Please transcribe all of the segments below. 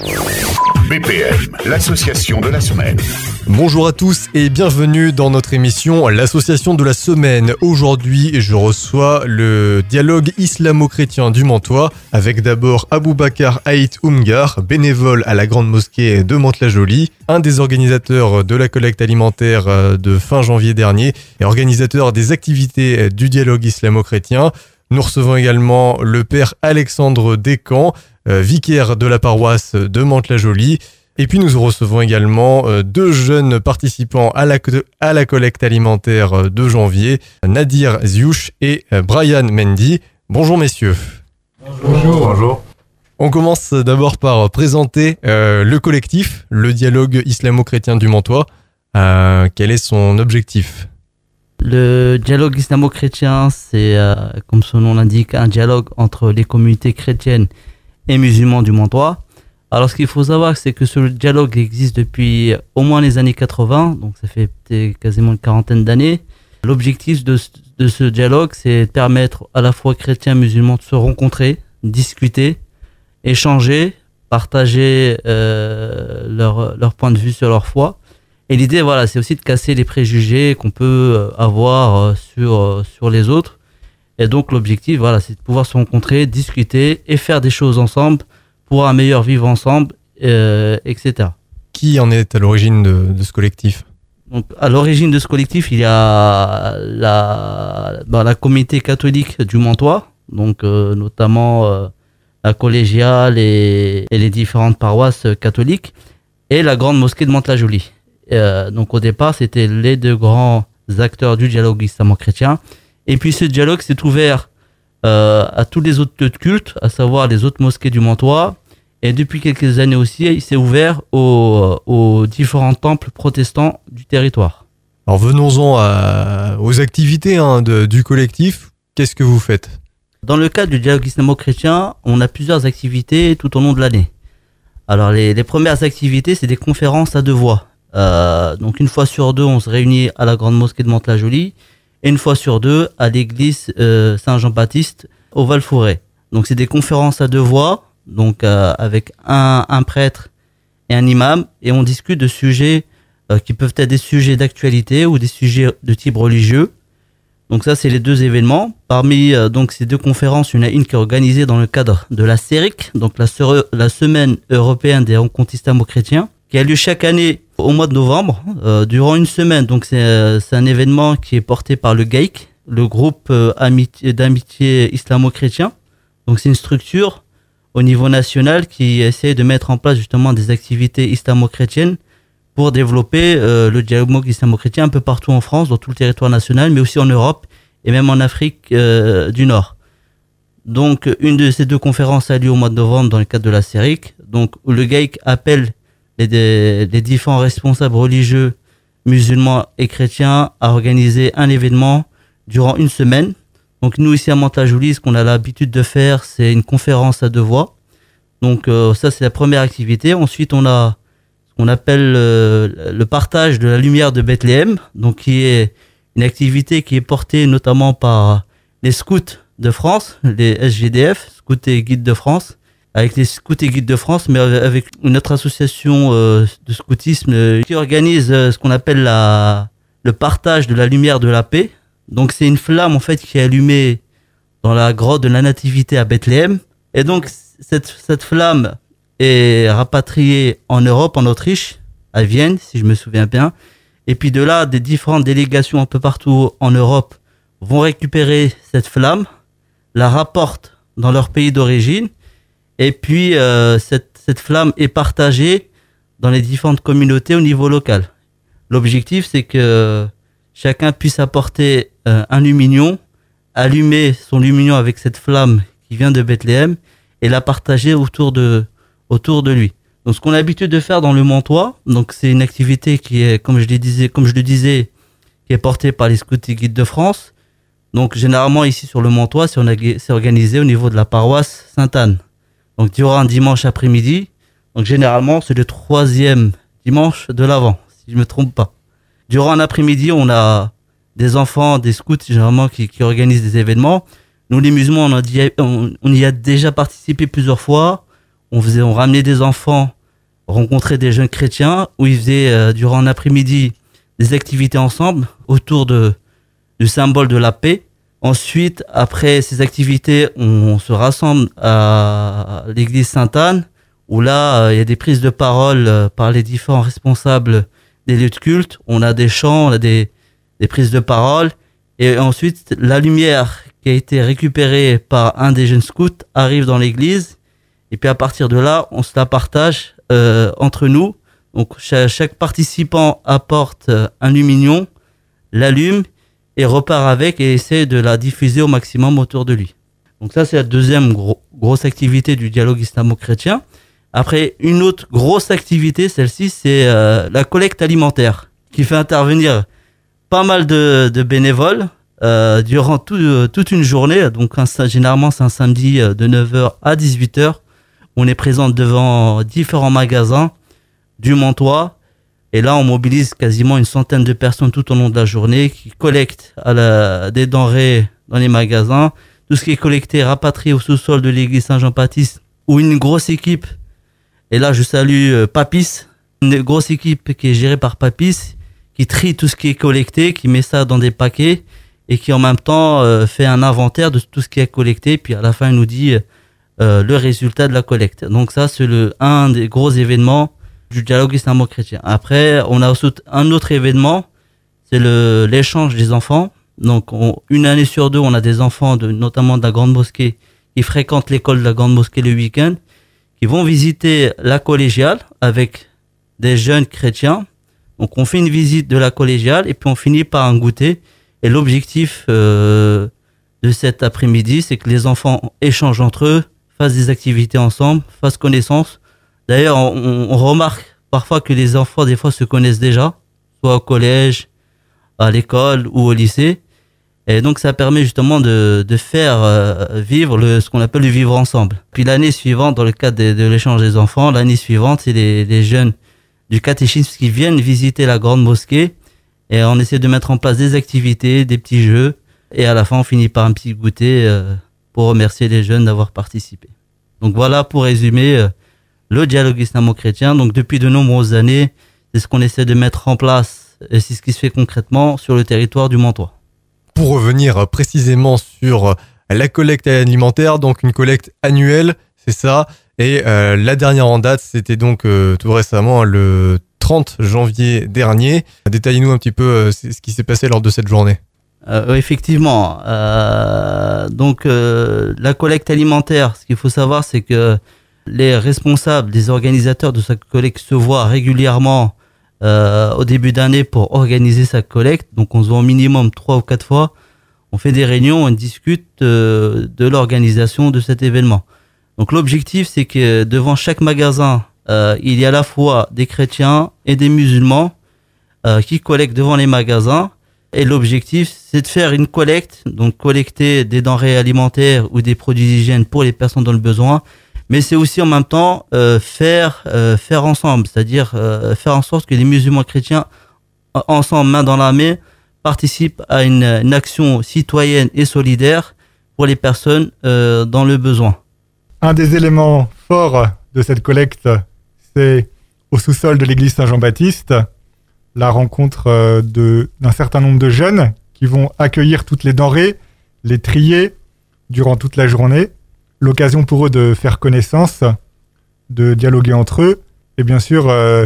BPM, l'association de la semaine. Bonjour à tous et bienvenue dans notre émission l'association de la semaine. Aujourd'hui, je reçois le dialogue islamo-chrétien du Mantois avec d'abord Aboubacar Haït Oumgar, bénévole à la grande mosquée de Mantes-la-Jolie, un des organisateurs de la collecte alimentaire de fin janvier dernier et organisateur des activités du dialogue islamo-chrétien. Nous recevons également le père Alexandre Descamps, vicaire de la paroisse de Mantes-la-Jolie. Et puis nous recevons également deux jeunes participants à la collecte alimentaire de janvier, Nadir Ziouch et Brian Mendy. Bonjour messieurs. Bonjour. On commence d'abord par présenter le collectif, le dialogue islamo-chrétien du Mantois. Quel est son objectif ? Le dialogue islamo-chrétien, c'est, comme son nom l'indique, un dialogue entre les communautés chrétiennes et musulmans du Mantois. Alors, ce qu'il faut savoir, c'est que ce dialogue existe depuis au moins les années 80, donc ça fait quasiment une quarantaine d'années. L'objectif de ce dialogue, c'est de permettre à la fois chrétiens et musulmans de se rencontrer, discuter, échanger, partager leur point de vue sur leur foi. Et l'idée, voilà, c'est aussi de casser les préjugés qu'on peut avoir sur les autres. Et donc, l'objectif, voilà, c'est de pouvoir se rencontrer, discuter et faire des choses ensemble pour un meilleur vivre ensemble, etc. Qui en est à l'origine de ce collectif ? Donc, à l'origine de ce collectif, il y a la communauté catholique du Mantois, donc notamment la collégiale et les différentes paroisses catholiques, et la grande mosquée de Mantes-la-Jolie. Donc au départ, c'était les deux grands acteurs du dialogue islamo-chrétien. Et puis ce dialogue s'est ouvert à tous les autres lieux de culte, à savoir les autres mosquées du Mantois. Et depuis quelques années aussi, il s'est ouvert aux différents temples protestants du territoire. Alors venons-en aux activités du collectif. Qu'est-ce que vous faites ? Dans le cadre du dialogue islamo-chrétien, on a plusieurs activités tout au long de l'année. Alors les premières activités, c'est des conférences à deux voix. Donc une fois sur deux, on se réunit à la grande mosquée de Mantes-la-Jolie et une fois sur deux à l'église Saint-Jean-Baptiste au Val-Fouré. Donc c'est des conférences à deux voix, donc avec un prêtre et un imam, et on discute de sujets qui peuvent être des sujets d'actualité ou des sujets de type religieux. Donc ça, c'est les deux événements. Parmi donc ces deux conférences, il y en a une qui est organisée dans le cadre de la CERIC, donc la Semaine européenne des rencontres islamo-chrétiens, qui a lieu chaque année au mois de novembre, durant une semaine. Donc c'est un événement qui est porté par le GAIC, le groupe d'amitié islamo-chrétien. Donc c'est une structure au niveau national qui essaie de mettre en place justement des activités islamo-chrétiennes pour développer le dialogue islamo-chrétien un peu partout en France, dans tout le territoire national, mais aussi en Europe et même en Afrique du Nord. Donc une de ces deux conférences a lieu au mois de novembre dans le cadre de la CERIC, donc où le GAIC appelle les différents responsables religieux, musulmans et chrétiens à organiser un événement durant une semaine. Donc nous ici à Mantes-la-Jolie, ce qu'on a l'habitude de faire, c'est une conférence à deux voix. Donc ça c'est la première activité. Ensuite on a ce qu'on appelle le partage de la lumière de Bethléem, donc qui est une activité qui est portée notamment par les scouts de France, les SGDF, Scouts et Guides de France, avec les Scouts et Guides de France, mais avec une autre association de scoutisme qui organise ce qu'on appelle le partage de la lumière de la paix. Donc c'est une flamme en fait qui est allumée dans la grotte de la Nativité à Bethléem. Et donc cette flamme est rapatriée en Europe, en Autriche, à Vienne, si je me souviens bien. Et puis de là, des différentes délégations un peu partout en Europe vont récupérer cette flamme, la rapportent dans leur pays d'origine. Et puis, cette flamme est partagée dans les différentes communautés au niveau local. L'objectif, c'est que chacun puisse apporter un lumignon, allumer son lumignon avec cette flamme qui vient de Bethléem et la partager autour de lui. Donc, ce qu'on a l'habitude de faire dans le Mantois, donc c'est une activité qui est, comme je le disais, qui est portée par les Scouts et Guides de France. Donc, généralement, ici sur le Mantois, c'est organisé au niveau de la paroisse Sainte-Anne. Donc, durant un dimanche après-midi. Donc, généralement, c'est le 3e dimanche de l'Avent, si je me trompe pas. Durant un après-midi, on a des enfants, des scouts, généralement, qui organisent des événements. Nous, les musulmans, on y a déjà participé plusieurs fois. on ramenait des enfants rencontrer des jeunes chrétiens où ils faisaient durant l'après-midi des activités ensemble autour du symbole de la paix. Ensuite, après ces activités, on se rassemble à l'église Sainte-Anne où là, il y a des prises de parole par les différents responsables des lieux de culte. On a des chants, on a des prises de parole. Et ensuite, la lumière qui a été récupérée par un des jeunes scouts arrive dans l'église. Et puis à partir de là, on se la partage entre nous. Donc chaque participant apporte un lumignon, l'allume et repart avec et essaie de la diffuser au maximum autour de lui. Donc ça, c'est la deuxième grosse activité du dialogue islamo-chrétien. Après, une autre grosse activité, celle-ci, c'est la collecte alimentaire qui fait intervenir pas mal de bénévoles durant toute une journée. Donc généralement, c'est un samedi de 9h à 18h. On est présent devant différents magasins du Montois. Et là, on mobilise quasiment une centaine de personnes tout au long de la journée qui collectent des denrées dans les magasins. Tout ce qui est collecté, rapatrié au sous-sol de l'église Saint-Jean-Baptiste, où une grosse équipe, et là je salue Papis, une grosse équipe qui est gérée par Papis, qui trie tout ce qui est collecté, qui met ça dans des paquets et qui en même temps fait un inventaire de tout ce qui est collecté. Puis à la fin, il nous dit le résultat de la collecte. Donc ça, c'est un des gros événements du dialogue islamo-chrétien. Après, on a aussi un autre événement, c'est l'échange des enfants. Donc, une année sur deux, on a des enfants, notamment de la Grande Mosquée, qui fréquentent l'école de la Grande Mosquée le week-end, qui vont visiter la collégiale avec des jeunes chrétiens. Donc, on fait une visite de la collégiale et puis on finit par un goûter. Et l'objectif de cet après-midi, c'est que les enfants échangent entre eux, fassent des activités ensemble, fassent connaissance. D'ailleurs, on remarque parfois que les enfants, des fois, se connaissent déjà, soit au collège, à l'école ou au lycée. Et donc, ça permet justement de faire vivre ce qu'on appelle le vivre ensemble. Puis l'année suivante, dans le cadre de l'échange des enfants, l'année suivante, c'est les jeunes du catéchisme qui viennent visiter la Grande Mosquée. Et on essaie de mettre en place des activités, des petits jeux. Et à la fin, on finit par un petit goûter pour remercier les jeunes d'avoir participé. Donc voilà, pour résumer, le dialogue islamo-chrétien. Donc depuis de nombreuses années, c'est ce qu'on essaie de mettre en place et c'est ce qui se fait concrètement sur le territoire du Montois. Pour revenir précisément sur la collecte alimentaire, donc une collecte annuelle, c'est ça. Et la dernière en date, c'était donc tout récemment le 30 janvier dernier. Détaillez-nous un petit peu ce qui s'est passé lors de cette journée. Effectivement. Donc la collecte alimentaire, ce qu'il faut savoir, c'est que les responsables, les organisateurs de cette collecte se voient régulièrement au début d'année pour organiser sa collecte. Donc on se voit au minimum 3 ou 4 fois. On fait des réunions, on discute de l'organisation de cet événement. Donc l'objectif, c'est que devant chaque magasin, il y a à la fois des chrétiens et des musulmans qui collectent devant les magasins. Et l'objectif, c'est de faire une collecte, donc collecter des denrées alimentaires ou des produits d'hygiène pour les personnes dans le besoin. Mais c'est aussi en même temps faire ensemble, c'est-à-dire faire en sorte que les musulmans chrétiens, ensemble, main dans la main, participent à une action citoyenne et solidaire pour les personnes dans le besoin. Un des éléments forts de cette collecte, c'est au sous-sol de l'église Saint-Jean-Baptiste, la rencontre d'un certain nombre de jeunes qui vont accueillir toutes les denrées, les trier durant toute la journée. L'occasion pour eux de faire connaissance, de dialoguer entre eux et bien sûr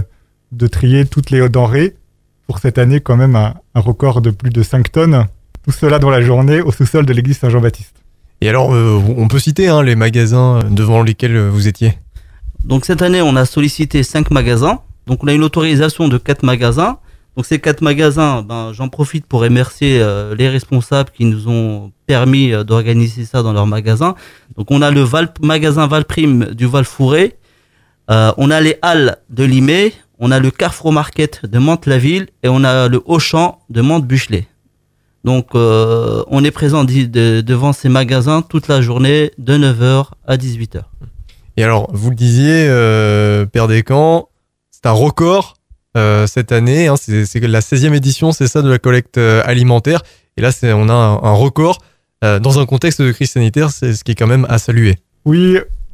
de trier toutes les denrées. Pour cette année, quand même, un record de plus de 5 tonnes. Tout cela dans la journée au sous-sol de l'église Saint-Jean-Baptiste. Et alors, on peut citer les magasins devant lesquels vous étiez. Donc cette année, on a sollicité 5 magasins. Donc on a une autorisation de 4 magasins. Donc ces 4 magasins, j'en profite pour remercier les responsables qui nous ont permis d'organiser ça dans leurs magasins. Donc on a le magasin Valprime du Val-Fouré, on a les Halles de Limay, on a le Carrefour Market de Mantes-la-Ville et on a le Auchan de Mantes-Buchelet. Donc on est présent devant ces magasins toute la journée de 9h à 18h. Et alors, vous le disiez, Père Descamps, c'est un record cette année, hein, c'est la 16e édition, c'est ça, de la collecte alimentaire. Et là, on a un record dans un contexte de crise sanitaire, c'est ce qui est quand même à saluer. Oui,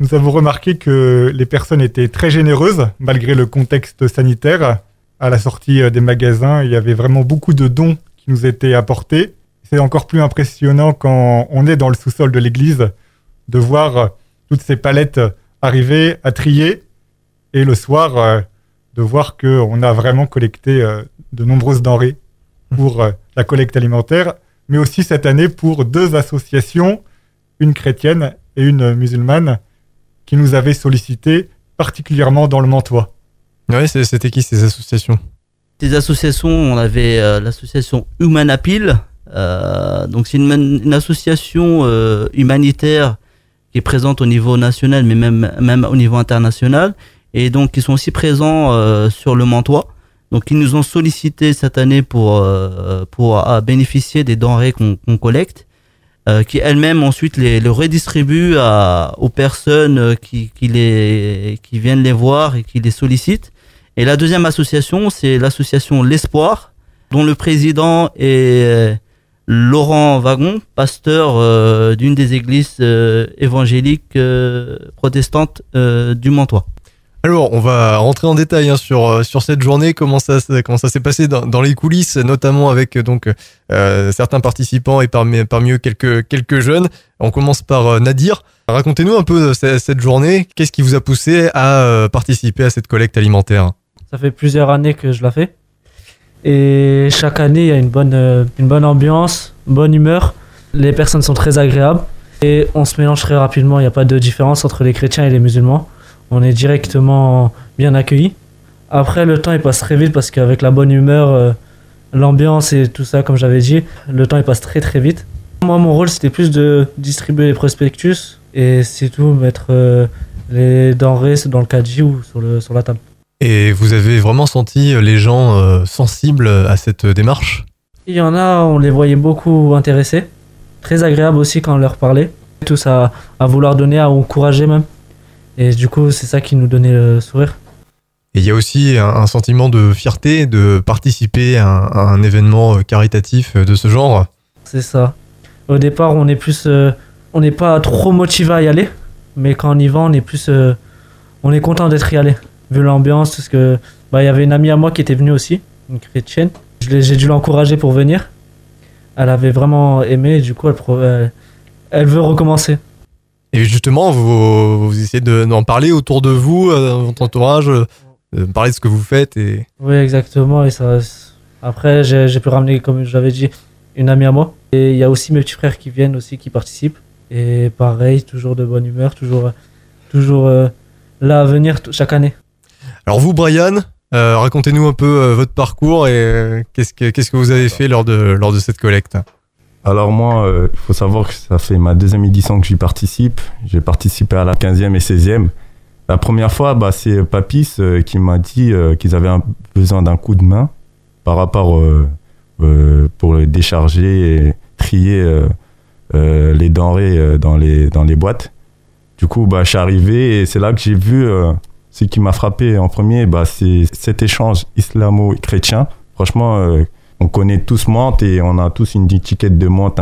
nous avons remarqué que les personnes étaient très généreuses, malgré le contexte sanitaire. À la sortie des magasins, il y avait vraiment beaucoup de dons qui nous étaient apportés. C'est encore plus impressionnant quand on est dans le sous-sol de l'église, de voir toutes ces palettes arriver à trier, et le soir, de voir qu'on a vraiment collecté de nombreuses denrées pour la collecte alimentaire, mais aussi cette année pour 2 associations, une chrétienne et une musulmane, qui nous avaient sollicité particulièrement dans le Mantois. Ouais, c'était qui ces associations? Des associations, on avait l'association Human Appeal. Donc c'est une association humanitaire qui est présente au niveau national, mais même au niveau international. Et donc ils sont aussi présents sur le Mantois. Donc ils nous ont sollicité cette année pour bénéficier des denrées qu'on collecte, qui elles-mêmes ensuite les redistribuent aux personnes qui viennent les voir et qui les sollicitent. Et la deuxième association, c'est l'association L'Espoir, dont le président est Laurent Wagon, pasteur d'une des églises évangéliques protestantes du Mantois. Alors, on va rentrer en détail sur cette journée, comment ça s'est passé dans les coulisses, notamment avec certains participants et parmi eux quelques jeunes. On commence par Nadir. Racontez-nous un peu cette journée. Qu'est-ce qui vous a poussé à participer à cette collecte alimentaire? Ça fait plusieurs années que je la fais. Et chaque année, il y a une bonne ambiance, une bonne humeur. Les personnes sont très agréables et on se mélange très rapidement. Il n'y a pas de différence entre les chrétiens et les musulmans. On est directement bien accueillis. Après, le temps il passe très vite parce qu'avec la bonne humeur, l'ambiance et tout ça, comme j'avais dit, le temps il passe très très vite. Moi, mon rôle, c'était plus de distribuer les prospectus et c'est tout, mettre les denrées dans le caddie ou sur la table. Et vous avez vraiment senti les gens sensibles à cette démarche? Il y en a, on les voyait beaucoup intéressés. Très agréable aussi quand on leur parlait. Tous à vouloir donner, à encourager même. Et du coup, c'est ça qui nous donnait le sourire. Et il y a aussi un sentiment de fierté de participer à un événement caritatif de ce genre. C'est ça. Au départ, on n'est pas trop motivé à y aller. Mais quand on y va, on est content d'être y allé. Vu l'ambiance, parce que y avait une amie à moi qui était venue aussi, une chrétienne. J'ai dû l'encourager pour venir. Elle avait vraiment aimé et du coup, elle veut recommencer. Et justement, vous essayez d'en parler autour de vous, dans votre entourage, de parler de ce que vous faites. Oui, exactement. Et ça, après, j'ai pu ramener, comme j'avais dit, une amie à moi. Et il y a aussi mes petits frères qui viennent aussi, qui participent. Et pareil, toujours de bonne humeur, toujours là à venir chaque année. Alors vous, Brian, racontez-nous un peu votre parcours et qu'est-ce que vous avez fait lors de cette collecte? Alors moi, il faut savoir que ça fait ma 2e édition que j'y participe. J'ai participé à la 15e et 16e. La première fois, c'est Papis qui m'a dit qu'ils avaient besoin d'un coup de main par rapport pour décharger et trier les denrées dans les boîtes. Du coup, je suis arrivé et c'est là que j'ai vu ce qui m'a frappé en premier, c'est cet échange islamo-chrétien. Franchement, on connaît tous Mantes et on a tous une étiquette de Mantes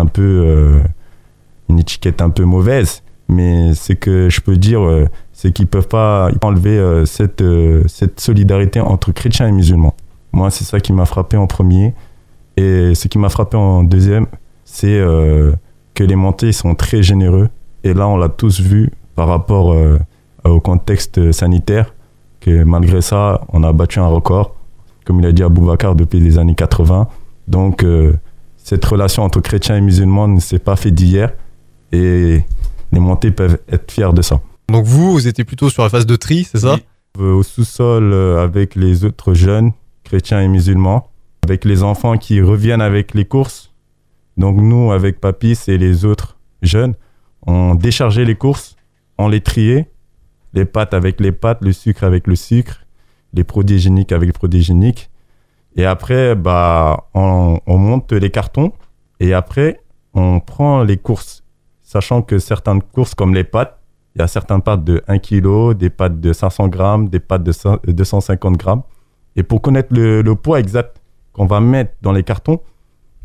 une étiquette un peu mauvaise. Mais ce que je peux dire, c'est qu'ils peuvent pas enlever cette solidarité entre chrétiens et musulmans. Moi, c'est ça qui m'a frappé en premier. Et ce qui m'a frappé en deuxième, c'est que les Mantais sont très généreux. Et là, on l'a tous vu par rapport au contexte sanitaire, que malgré ça, on a battu un record, comme il a dit Aboubacar, depuis les années 80. Donc, cette relation entre chrétiens et musulmans ne s'est pas fait d'hier. Et les Mantais peuvent être fiers de ça. Donc vous étiez plutôt sur la phase de tri, c'est ça? Oui. Au sous-sol avec les autres jeunes, chrétiens et musulmans, avec les enfants qui reviennent avec les courses. Donc nous, avec Papis et les autres jeunes, on déchargeait les courses, on les triait, les pâtes avec les pâtes, le sucre avec le sucre, les produits hygiéniques avec les produits hygiéniques. Et après, on monte les cartons et après, on prend les courses. Sachant que certaines courses, comme les pâtes, il y a certaines pâtes de 1 kg, des pâtes de 500 grammes, des pâtes de 250 grammes. Et pour connaître le poids exact qu'on va mettre dans les cartons,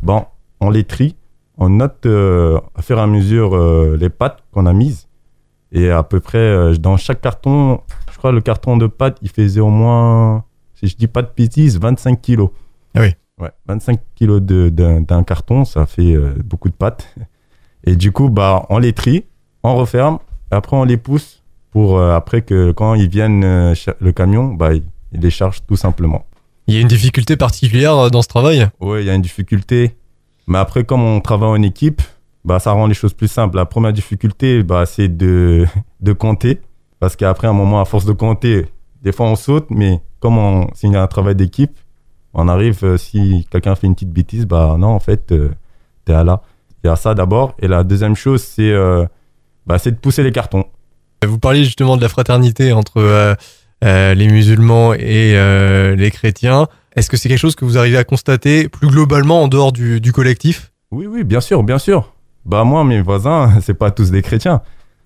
on les trie, on note à fur et à mesure les pâtes qu'on a mises. Et à peu près, dans chaque carton, je crois le carton de pâtes, il faisait au moins, si je dis pas de bêtises, 25 kilos. Ah oui. Ouais, 25 kilos d'un carton, ça fait beaucoup de pâtes. Et du coup, on les trie, on referme, et après on les pousse pour après que quand ils viennent le camion, il les charge tout simplement. Il y a une difficulté particulière dans ce travail? Oui, il y a une difficulté. Mais après, comme on travaille en équipe, ça rend les choses plus simples. La première difficulté, c'est de compter. Parce qu'après, à un moment, à force de compter, des fois on saute, mais comme s'il y a un travail d'équipe, on arrive, si quelqu'un fait une petite bêtise, non, en fait, t'es à là. Il y a ça d'abord. Et la deuxième chose, c'est de pousser les cartons. Vous parliez justement de la fraternité entre les musulmans et les chrétiens. Est-ce que c'est quelque chose que vous arrivez à constater plus globalement en dehors du collectif? Oui, bien sûr, bien sûr. Moi, mes voisins, c'est pas tous des chrétiens.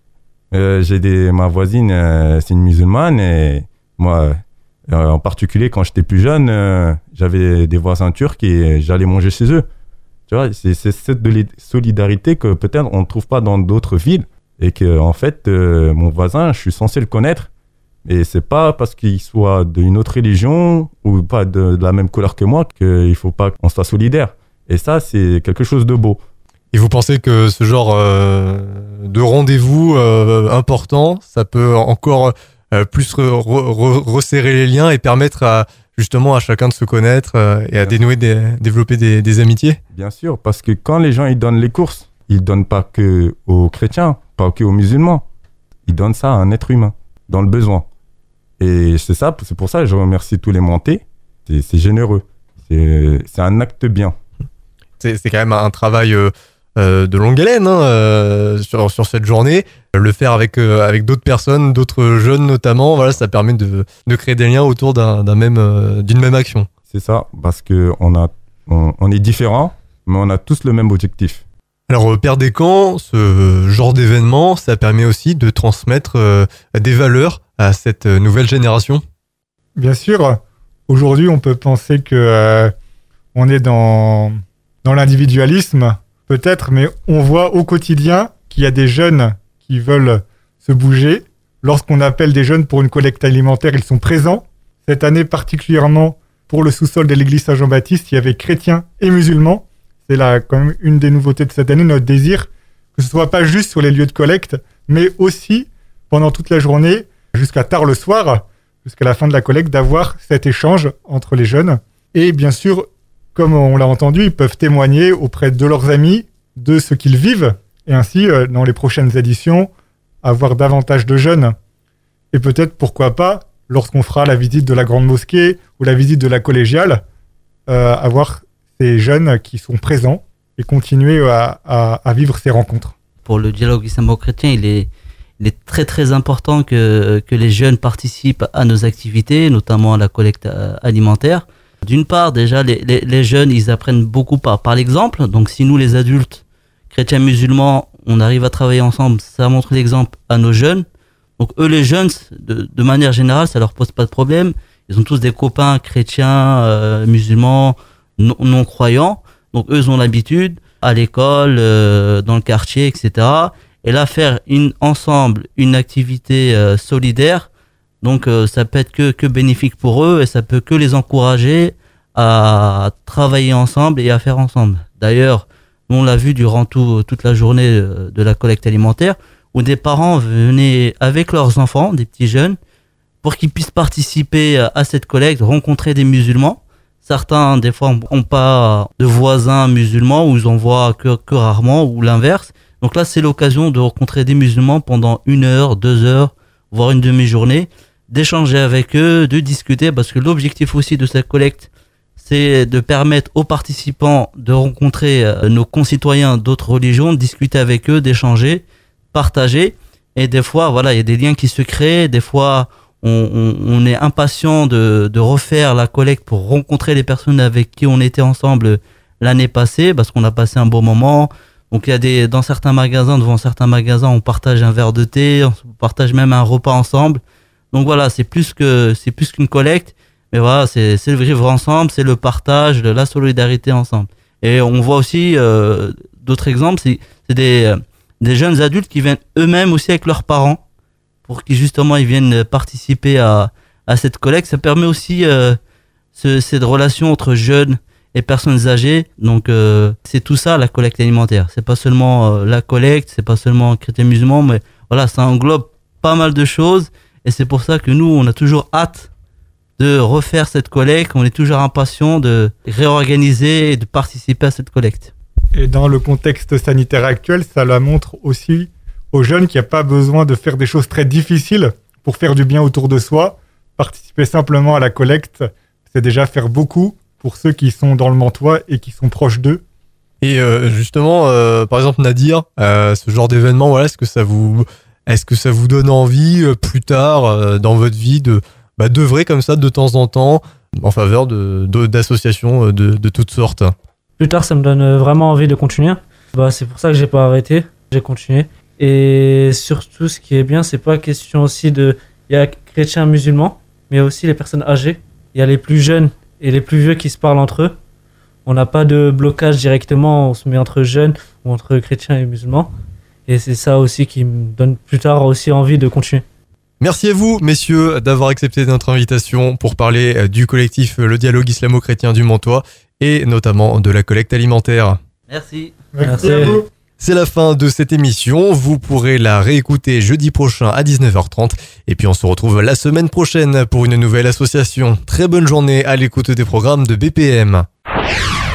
Ma voisine, c'est une musulmane et moi, en particulier, quand j'étais plus jeune, j'avais des voisins turcs et j'allais manger chez eux. Tu vois, c'est cette solidarité que peut-être on ne trouve pas dans d'autres villes et que, en fait, mon voisin, je suis censé le connaître. Et c'est pas parce qu'il soit d'une autre religion ou pas de la même couleur que moi qu'il faut pas qu'on soit solidaire. Et ça, c'est quelque chose de beau. Et vous pensez que ce genre de rendez-vous important, ça peut encore plus resserrer les liens et permettre justement à chacun de se connaître et à développer des amitiés? Bien sûr, parce que quand les gens ils donnent les courses, ils donnent pas que aux chrétiens, pas que aux musulmans. Ils donnent ça à un être humain, dans le besoin. Et c'est pour ça que je remercie tous les montés. C'est généreux. C'est un acte bien. C'est quand même un travail de longue haleine sur cette journée. Le faire avec d'autres personnes, d'autres jeunes notamment, voilà, ça permet de créer des liens autour d'une même action. C'est ça, parce que on est différents, mais on a tous le même objectif. Alors, Père des Camps, ce genre d'événement, ça permet aussi de transmettre des valeurs à cette nouvelle génération. Bien sûr, aujourd'hui, on peut penser que on est dans l'individualisme, peut-être, mais on voit au quotidien qu'il y a des jeunes qui veulent se bouger. Lorsqu'on appelle des jeunes pour une collecte alimentaire, ils sont présents. Cette année particulièrement, pour le sous-sol de l'église Saint-Jean-Baptiste, il y avait chrétiens et musulmans. C'est là quand même une des nouveautés de cette année, notre désir, que ce soit pas juste sur les lieux de collecte, mais aussi pendant toute la journée, jusqu'à tard le soir, jusqu'à la fin de la collecte, d'avoir cet échange entre les jeunes. Et bien sûr, comme on l'a entendu, ils peuvent témoigner auprès de leurs amis de ce qu'ils vivent, et ainsi, dans les prochaines éditions, avoir davantage de jeunes. Et peut-être, pourquoi pas, lorsqu'on fera la visite de la Grande Mosquée ou la visite de la Collégiale, avoir ces jeunes qui sont présents et continuer à vivre ces rencontres. Pour le dialogue islamo-chrétien, il est très très important que les jeunes participent à nos activités, notamment à la collecte alimentaire. D'une part, déjà, les jeunes, ils apprennent beaucoup par l'exemple. Donc, si nous, les adultes, chrétiens musulmans, on arrive à travailler ensemble, ça montre l'exemple à nos jeunes. Donc, eux, les jeunes, de manière générale, ça leur pose pas de problème. Ils ont tous des copains chrétiens, musulmans, non croyants. Donc, eux, ils ont l'habitude, à l'école, dans le quartier, etc. Et là, faire ensemble une activité solidaire, donc ça peut être que bénéfique pour eux et ça peut que les encourager à travailler ensemble et à faire ensemble. D'ailleurs, on l'a vu durant toute la journée de la collecte alimentaire, où des parents venaient avec leurs enfants, des petits jeunes, pour qu'ils puissent participer à cette collecte, rencontrer des musulmans. Certains, des fois, n'ont pas de voisins musulmans ou ils en voient que rarement ou l'inverse. Donc là, c'est l'occasion de rencontrer des musulmans pendant 1 heure, 2 heures, voire une demi-journée, d'échanger avec eux, de discuter, parce que l'objectif aussi de cette collecte, c'est de permettre aux participants de rencontrer nos concitoyens d'autres religions, de discuter avec eux, d'échanger, partager. Et des fois, voilà, il y a des liens qui se créent. Des fois, on est impatient de refaire la collecte pour rencontrer les personnes avec qui on était ensemble l'année passée, parce qu'on a passé un bon moment. Donc il y a dans certains magasins, devant certains magasins, on partage un verre de thé, on partage même un repas ensemble. Donc voilà, c'est plus qu'une collecte, mais voilà, c'est le vivre ensemble, c'est le partage, la solidarité ensemble. Et on voit aussi d'autres exemples, c'est des jeunes adultes qui viennent eux-mêmes aussi avec leurs parents pour qu'ils justement ils viennent participer à cette collecte. Ça permet aussi cette relation entre jeunes et personnes âgées. Donc c'est tout ça la collecte alimentaire. C'est pas seulement la collecte, c'est pas seulement chrétiens musulmans, mais voilà, ça englobe pas mal de choses. Et c'est pour ça que nous, on a toujours hâte de refaire cette collecte. On est toujours impatient de réorganiser et de participer à cette collecte. Et dans le contexte sanitaire actuel, ça la montre aussi aux jeunes qu'il n'y a pas besoin de faire des choses très difficiles pour faire du bien autour de soi. Participer simplement à la collecte, c'est déjà faire beaucoup pour ceux qui sont dans le Mantois et qui sont proches d'eux. Et justement, par exemple Nadir, ce genre d'événement, voilà, est-ce que ça vous donne envie plus tard dans votre vie d'œuvrer comme ça de temps en temps en faveur d'associations de toutes sortes? Plus tard, ça me donne vraiment envie de continuer. C'est pour ça que j'ai pas arrêté, j'ai continué. Et surtout, ce qui est bien, c'est pas question aussi il y a chrétiens musulmans, mais il y a aussi les personnes âgées. Il y a les plus jeunes et les plus vieux qui se parlent entre eux. On n'a pas de blocage directement, on se met entre jeunes ou entre chrétiens et musulmans. Et c'est ça aussi qui me donne plus tard aussi envie de continuer. Merci à vous, messieurs, d'avoir accepté notre invitation pour parler du collectif Le Dialogue Islamo-Chrétien du Mantois et notamment de la collecte alimentaire. Merci. Merci à vous. C'est la fin de cette émission. Vous pourrez la réécouter jeudi prochain à 19h30. Et puis on se retrouve la semaine prochaine pour une nouvelle association. Très bonne journée à l'écoute des programmes de BPM.